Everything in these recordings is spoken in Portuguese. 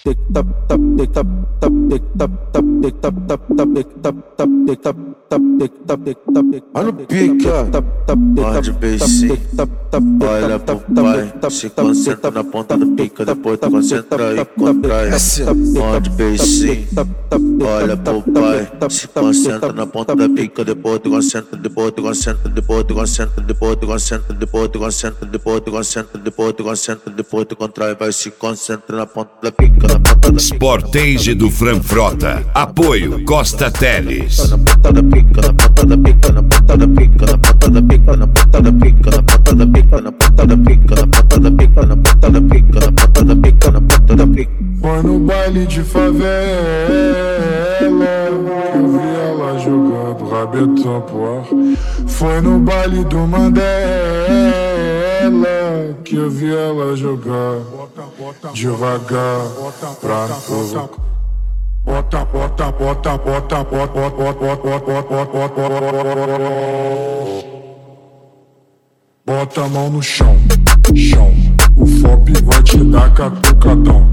Olha o pica, pode beijar, olha pro pai, se concentra na ponta do pica, depois tu concentra e contrai. Pode beijar, olha pro pai, se concentra na ponta da pica, depois tu concentra, depois tu concentra, depois tu concentra, depois tu concentra, depois tu concentra, depois tu concentra, depois tu concentra, depois tu contrai, vai se concentra na ponta da pica, na ponta da pica. Sportage do Franfrota, apoio Costa Teles. Na ponta da pica, na ponta da pica, na ponta da pica, na ponta da pica, na ponta da pica, na ponta da pica, na ponta da pica, na ponta da pica, na ponta da pica, na ponta da pica, na ponta da pica. Foi no baile de favela que eu vi ela jogando rabetão pro ar. Foi no baile do Mandela que eu vi ela jogar devagar pra provocar. Bota, bota, bota, bota, bota, bota, bota, bota, bota, bota. Bota a mão no chão, chão. O FOP vai te dar catucadão.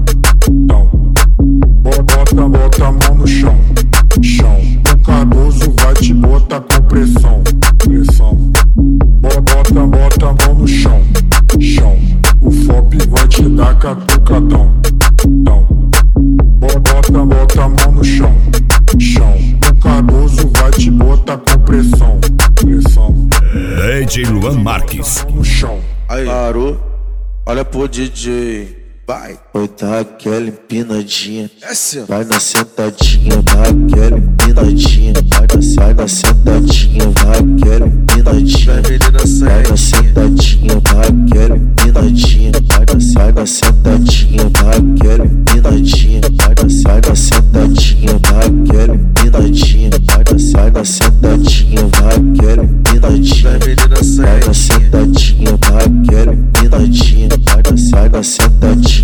Bota, bota a mão no chão, chão. O Cardoso vai te botar com pressão, pressão. Bota, bota a mão no chão, chão. O FOP vai te dar catucadão. Bota, bota a mão no chão, chão. O Cardoso vai te botar com pressão, pressão. DJ Luan Marques. No chão. Aí, parou, olha pro DJ. Vai, vai dar aquela empinadinha, vai na sentadinha, dá aquela empinadinha, vai na sentadinha, dá aquela empinadinha, vai na sentadinha, dá aquela empinadinha, vai na sentadinha, dá aquela empinadinha, vai na sentadinha, dá aquela empinadinha, vai na sentadinha, dá aquela empinadinha, vai na sentadinha, dá aquela empinadinha, vai na sentadinha.